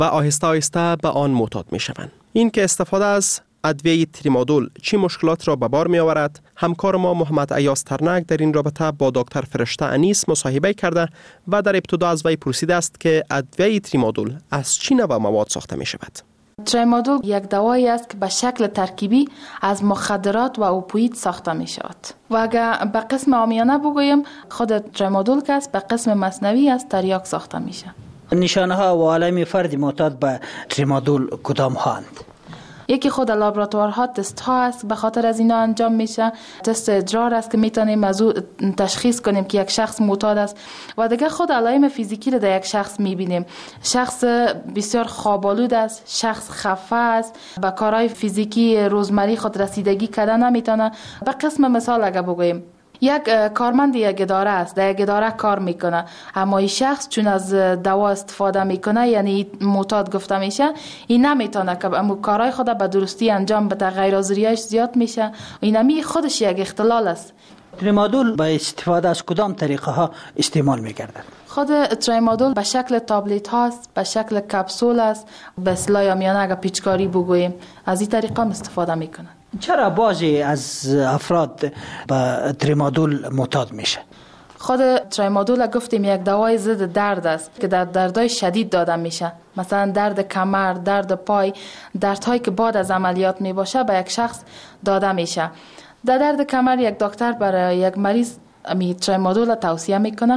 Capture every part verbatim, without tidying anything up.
و آهسته آهسته به آن معتاد می شوند. این که استفاده از ادویه تریمادول چی مشکلات را به بار می آورد، همکار ما محمد ایاز ترنک در این رابطه با دکتر فرشته انیس مصاحبه کرده و در ابتدا از وی پرسیده است که ادویه تریمادول از چی نوع مواد ساخته می شود. تریمادول یک دوایی است که به شکل ترکیبی از مخدرات و اوپیوید ساخته می شود و اگر به قسم عامیانه بگویم خود تریمادول که است به قسم مصنوعی از تریاک ساخته میشه. نشانه ها و علائم فرد معتاد به تریمادول کدام هاند؟ یکی خود لابراتوارها تست ها است، به خاطر از اینا انجام میشه. تست ادرار است که میتونیم از او تشخیص کنیم که یک شخص معتاد است و دیگه خود علائم فیزیکی رو در یک شخص میبینیم. شخص بسیار خواب‌آلود است، شخص خفه است، به کارهای فیزیکی روزمره خود رسیدگی کردن نمیتونه. به قسم مثال اگه بگوییم یک کارمند یک اداره است، در یک اداره کار میکنه، اما این شخص چون از دوا استفاده میکنه یعنی معتاد گفته میشه، این نمیتونه که اما کارهای خود به درستی انجام بده، غیر حاضریش زیاد میشه و اینمی خودش یک اختلال است. تریمادول با استفاده از کدام طریقه ها استعمال میگردد؟ خود تریمادول به شکل تابلت هاست، به شکل کپسول است، به اصطلاح عامیانه اگه پیچکاری بگوییم از این طریقه استفاده میکنه. چرا بعضی از افراد به تریمادول معتاد میشه؟ خود تریمادول گفتیم یک دوای ضد درد است که در دردهای شدید داده میشه، مثلا درد کمر، درد پای، دردهایی که بعد از عملیات میباشه به یک شخص داده میشه. در درد کمر یک دکتر برای یک مریض می تریمادول توصیه میکنه،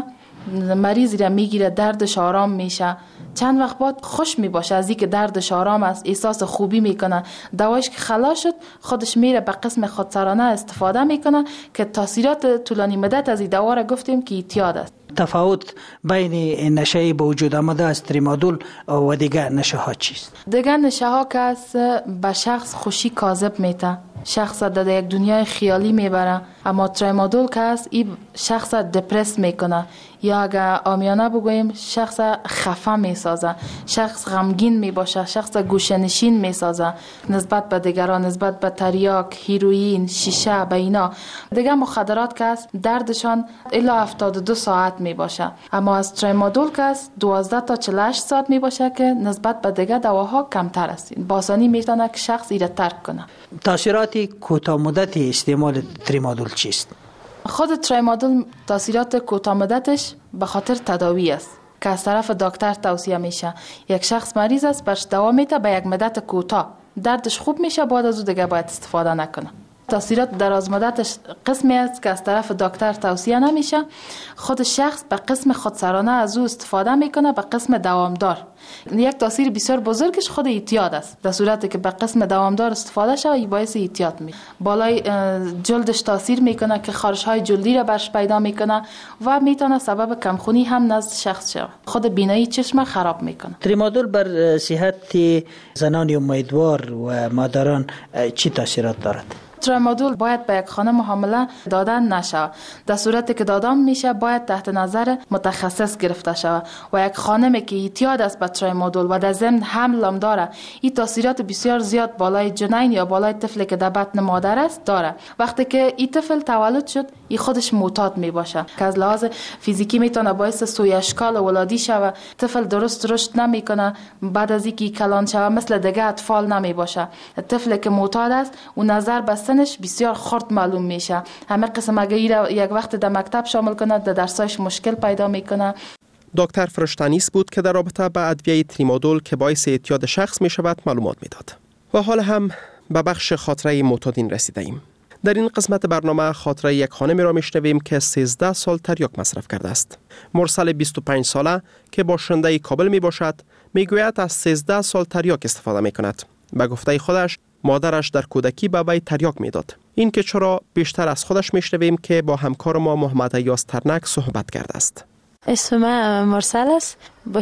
مریض را میگیره، دردش آرام میشه، چند وقت بعد خوش میباشه از اینکه دردش آرام است، احساس خوبی میکنه، دوایش که خلاص شد خودش میره به قسم خودسرانه استفاده میکنه که تاثیرات طولانی مدت از این دوا را گفتیم که اعتیاد است. تفاوت بین نشه به وجود آمده از تریمادول و دیگر نشه ها چیست؟ دیگر نشه ها که است به شخص خوشی کاذب میته، شخص در یک دنیای خیالی میبره، اما تریمادول که است این شخص دپرس میکنه یا اگر عامیانه بگوییم شخص خفه میسازه، شخص غمگین میباشه، شخص گوشه‌نشین میسازه نسبت به دیگران، نسبت به تریاک، هیروئین، شیشه، به اینا. دیگه مخدرات که است دردشان الا هفتاد و دو ساعت میباشه، اما از تریمادول که است دوازده تا چهل و هشت ساعت میباشه که نسبت به دیگه دواها کمتر است. با آسانی میتونه که شخص ایره ترک کنه. تاثیرات کوتاه مدتی استعمال تریمادول چیست؟ خود تریمادول تاثیرات کوتاه مدتش به خاطر تداوی است که از طرف دکتر توصیه میشه. یک شخص مریض است، برش دوا میده به یک مدت کوتاه، دردش خوب میشه، بعد از او دیگه باید استفاده نکنه. تاثیرات دراز مدتش قسمی است که از طرف دکتر توصیه نمیشه. خود شخص به قسم خودسرانه از او استفاده میکنه، به قسم دوامدار. یک تاثیر بسیار بزرگش خود اعتیاد است. در صورتی که به قسم دوامدار استفاده شود این باعث اعتیاد می بالای جلدش تاثیر میکنه که خارش های جلدی را برش پیدا میکنه و میتونه سبب کمخونی هم نزد شخص شود. خود بینایی چشم خراب میکنه. تریمادول بر صحت زنان امیدوار و مادران چی تاثیرات دارد؟ تریمادول باید به یک خانم حامله دادن نشه. در صورتی که دادن میشه باید تحت نظر متخصص گرفته شود و یک خانمی که اعتیاد است به تریمادول و در ضمن حمل هم داره، این تاثیرات بسیار زیاد بالای جنین یا بالای طفلی که در بطن مادر است داره. وقتی که این طفل تولد شد این خودش معتاد می باشه که از لحاظ فیزیکی میتونه باعث سوی اشکال ولادی شوه، طفل درست رشد نمیکنه، بعد از اینکه کلان شوه مثل دیگه اطفال نمی باشه. طفلی که معتاد است و نظر به سنش بسیار خرد معلوم میشه، همه قسم اگه یک وقت در مکتب شامل کنه در درسایش مشکل پیدا میکنه. دکتر فرشته انیس بود که در رابطه با ادویه تریمادول که باعث اعتیاد شخص می شود معلومات میداد. و حال هم به بخش خاطره معتادین رسیده ایم. در این قسمت برنامه خاطره یک خانمی را میشنویم که سیزده سال تریاک مصرف کرده است. مرسل بیست و پنج ساله که باشنده کابل می باشد میگوید از سیزده سال تریاک استفاده می کند. به گفته خودش مادرش در کودکی به وی تریاک میداد. این که چرا بیشتر از خودش میشنویم که با همکار ما محمد ایاز ترنک صحبت کرده است. اسم من مرسل است،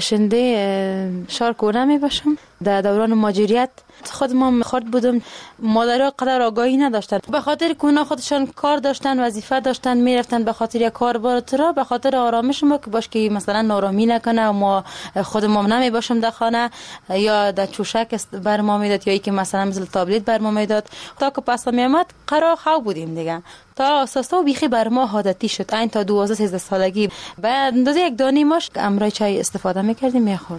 باشنده شهر کونه می باشم. در دوران مهاجرت خود ما خرد بودم، مادرها قدر آگاهی نداشتن، به خاطر کونه خودشان کار داشتن، وظیفه داشتن، میرفتن به خاطر یک کار بارترا، به خاطر آرامش ما که باش که مثلا نارامی نکنه و ما خود ما نمی باشم در خانه یا در چوشک بر ما میداد یا ای که مثلا مثل تابلت بر ما میداد. تا که پس می آمد قرار خو بودیم دیگه، تا اساسا بیخی بر ما عادتی شد. این تا دوازده سیزده سالگی بعد اندازه یک دانه ماش امرای چای استفاده میکردیم میخوردیم.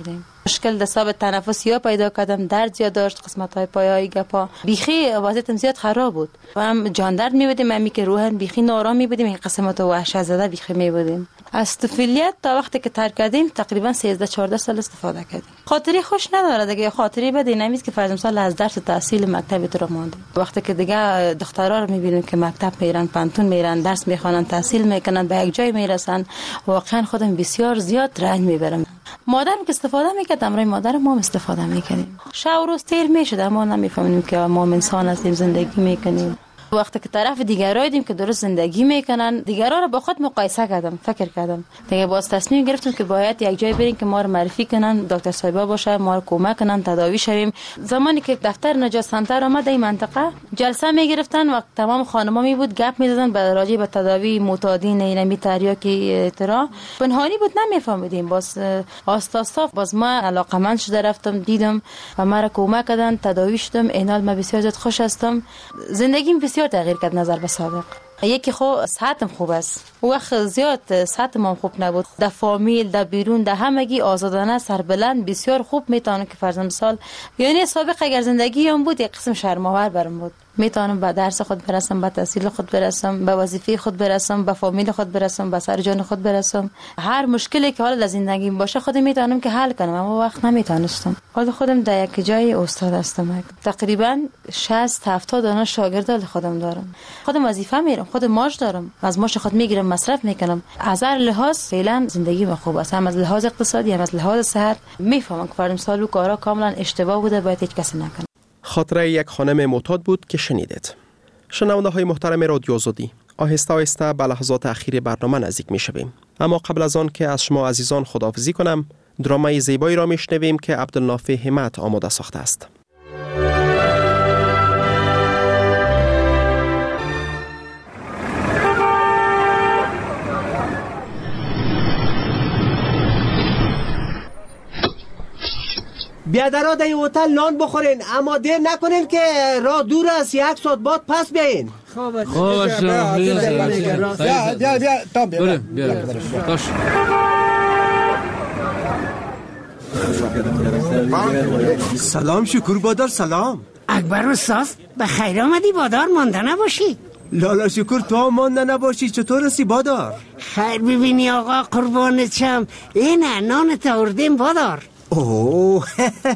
مشکل دستاب تنفسی ها پیدا کردم، درد زیاد داشت، قسمت های پای گپا بیخی وضعیتم زیاد خراب بود و هم جان درد میبودیم، همی که روحن بیخی نارام میبودیم، این قسمت وحشت زده بیخی میبودیم. از طفولیت تا وقتی که ترک کردیم تقریبا سیزده چهارده سال استفاده کردیم. خاطری خوش نداره دیگه، خاطری بده نمیست که فرض مثال از درس تحصیل مکتب تو رو مانده. وقتی که دیگه دخترها رو میبینیم که مکتب میرن، پانتون میرن، درس میخوانن، تحصیل میکنن، به یک جای میرسن، واقعا خودم بسیار زیاد رنج میبرم. مادرم که استفاده میکرد، امروز مادر ما هم استفاده میکنیم. شب و روز تیر میشد اما نمیفهمیم که ما انسان هستیم، زندگی میکنیم. وقتی که طرف دیگرایی دیدیم که درست زندگی میکنن، دیگرا رو با خود مقایسه کردم، فکر کردم دیگه، باز تصمیم گرفتم که باید یک جای بریم که ما رو معرفی کنن، دکتر صاحبا باشه، ما رو کمک کنن تداوی شویم. زمانی که دفتر نجات سنتر آمد این منطقه، جلسه میگرفتن و تمام خانما می بود گپ میزدن به راجع به تداوی معتادین اینمی تریاکی ترا، پنهانی بود نمیفهمیدیم. باز آستا آستا باز ما علاقمند شده رفتم دیدم و ما رو کمک کردن، تداوی شدم. اینال ما بسیار زیاد خوش هستم، زندگیم بسیار تغییر کرد نظر به سابق. یکی خو صحتم خوب است، وقت زیاد صحتم هم خوب نبود، در فامیل، در بیرون، در همگی آزادانه سربلند بسیار خوب میتونم که فرض مثال، یعنی سابق اگر زندگی هم بود یک قسم شرم‌آور برام بود، میتونم به درس خود برسم، به تحصیل خود برسم، به وظیفه خود برسم، به فامیل خود برسم، به سر جان خود برسم. هر مشکلی که حالا در زندگیم باشه خودم میتونم که حل کنم، اما وقت نمیتونستم. حالا خودم در یک جای استاد هستم، تقریبا شصت هفتاد دانه شاگرد خودم دارم، خودم وظیفه میرم، خودم ماش دارم، از ماش خود میگیرم، مصرف میکنم. از هر لحاظ فعلا زندگی من خوب است، هم از لحاظ اقتصادی هم از لحاظ صحت. میفهمم که فرض مثال کارا کاملا اشتباه بوده، باید هیچ کسی نکنه. خاطره یک خانم معتاد بود که شنیدید. شنونده های محترم رادیو آزادی، آهسته آهسته به لحظات اخیر برنامه نزدیک می شویم. اما قبل از آن که از شما عزیزان خداحافظی کنم، درامای زیبایی را میشنویم که عبدالنافع همت آماده ساخته است. بیادرها در این هتل نان بخورین، اما دیر نکنین که راه دور است، یک ساعت بعد پس بیاین. خوب خوب بیا بیا بیا تا بیا بیا باش. سلام شکر بادار، سلام. اکبر استاد به خیر آمدی، بادار مانده نباشی. لالا شکر تو هم مانده نباشی، چطور هستی بادار؟ خیر ببینی آقا قربانت شم، اینه نانت آوردیم بادار. اوه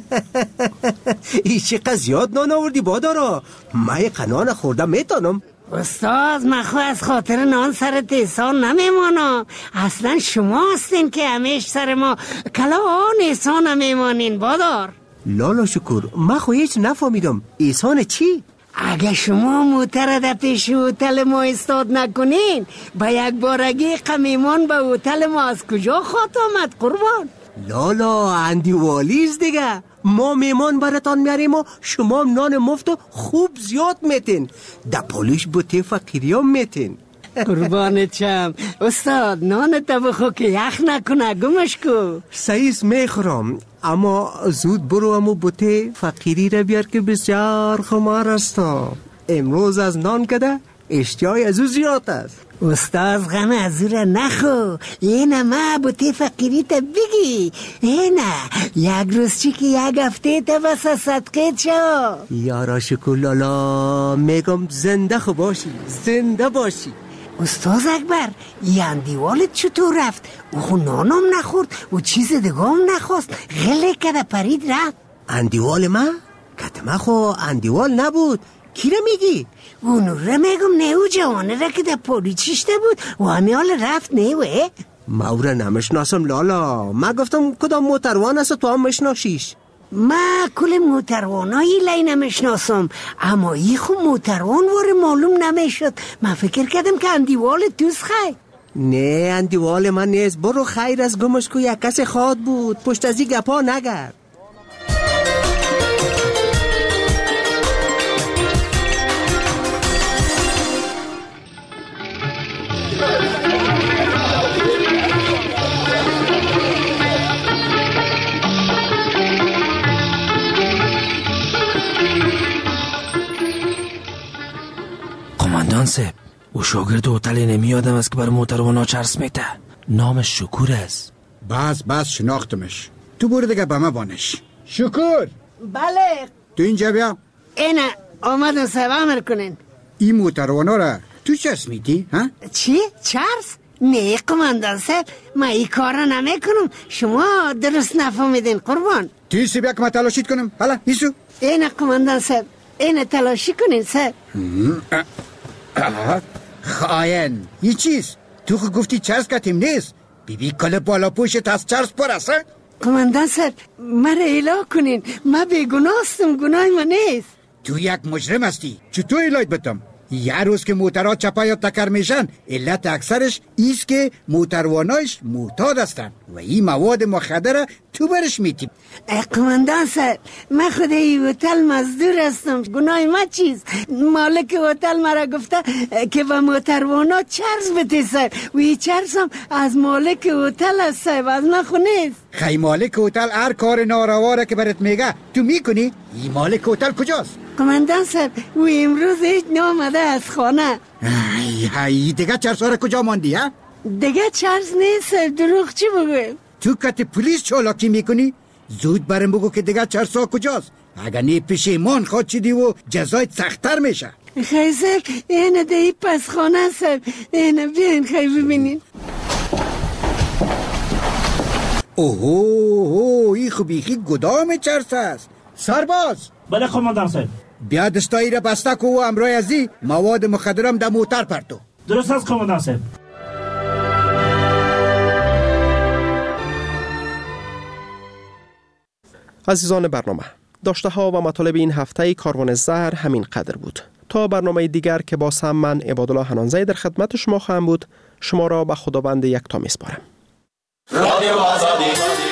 ای چقدر زیاد نان آوردی بادارا، من یک نان خوردم میتونم. استاد من خو از خاطر نان سرت احسان نمیمانم، اصلا شما هستین که همیش سر ما کلا آن احسان نمیمانین بادار. لالا شکر من خو هیچ نفهمیدم، احسان چی؟ اگه شما موتر در پیش هتل ما استاد نکنین، با یک بارگی قمیمان به هتل ما از کجا خواهد آمد قربان؟ لالا اندی والیز دیگه، ما میمان براتان میاریم و شما نان مفت و خوب زیاد میتین، در پالیش بوته فقیری هم میتین. قربانت شم استاد، نان تا بخو که یخ نکنه، گمش کو. سعیس میخورم، اما زود برو امو بوته فقیری را بیار که بسیار خمار استا. امروز از نان کده اشتیای از او زیاد است. استاد غم از او را نخو، اینه ما بوته فقیری تا بگی، اینه یک روز چی که یک هفته تا بس صدقه شو. یارا شکر لالا، میگم زنده خو باشی، زنده باشی. استاد اکبر این دیوالت چطور رفت؟ او خو نانم نخورد و چیز دیگه هم نخواست، غله کده پرید رفت. اندیوال ما؟ کتما خو اندیوال نبود، کی را میگی؟ اونو را میگم، نیو جوانه را که در پولی چیشته بود و همیال رفت نیوه. ما او را نمشناسم لالا، ما گفتم کدام موتروان است تو هم مشناسیش. ما کل موتروانایی لی نمشناسم، اما ای خو موتروان واره معلوم نمیشد. من فکر کردم که اندیوال توست خی. نه اندیوال من نیست، برو خیر از گمش کو یک کس خواد بود، پشت از این گپا نگرد. قماندان صاحب، او شاگرد هتل نمیادم است که بر موتروانا چرس میته، نامش شکور است. بس بس شناختمش، تو برو دیگه به ما بانش. شکر. بله. تو اینجا بیا. اینه آمدن صاحب امر کنین. این موتروانا را تو چرس میدی؟ ها؟ چی؟ چرس؟ نه قماندان صاحب، ما این کار را نمی کنم. شما درست نفهمیدین قربان. تیسی بیا که ما تلاشید کنم. حالا ایسو. اینه قماندان صاحب، اینه تلاشی کنین صاحب. خاین این چیز؟ تو خود گفتی چرس کتیم نیست. بی بی کل بالا پوشت از چرس پر است. قماندان صاحب مرا اله کنین، ما بیگناستم، گناه ما نیست. تو یک مجرم هستی. چطور الهیت بتم؟ یه روز که موترها چپا یا تکر میشن علت اکثرش ایست که موتروانایش معتاد هستن و این مواد مخدر تو برش میتیم. قماندان صاحب من خود این هتل مزدور هستم، گناه ما چیز؟ مالک هتل مرا گفته که با موتروانا چرس بده صاحب و این چرس هم از مالک هتل هست صاحب، از من خو نیست. خیلی مالک هتل هر کار نارواره که برات میگه تو میکنی؟ این مالک هتل کجاست؟ قماندان صاحب و امروز هیچ نامده از خانه. ای ای دیگه چرس ها را کجا ماندی ها؟ دیگه چرس نیست صاحب، دروغ چی بگویم؟ تو کت پلیس چالاکی میکنی؟ زود برم بگو که دیگه چرس ها کجاست. اگر نی پشیمان خود چیدی و جزایت سخت‌تر میشه. خیلی صاحب اینه دی پس خانه صاحب، اینه بیاین خیلی ببینین. اوهو اوهو این خوبیخی گدام چرس است. سرباز. بله قماندان صاحب. بیا دستایی را بسته کو و امرای ازی مواد مخدرم در موتر پرتو. درست است قماندان صاحب. عزیزان برنامه، داشته ها و مطالب این هفته کاروان زهر همین قدر بود. تا برنامه دیگر که با سم من عبادالله حنانزی در خدمت شما خواهم بود، شما را به خداوند یکتا میسپارم. رادیو آزادی.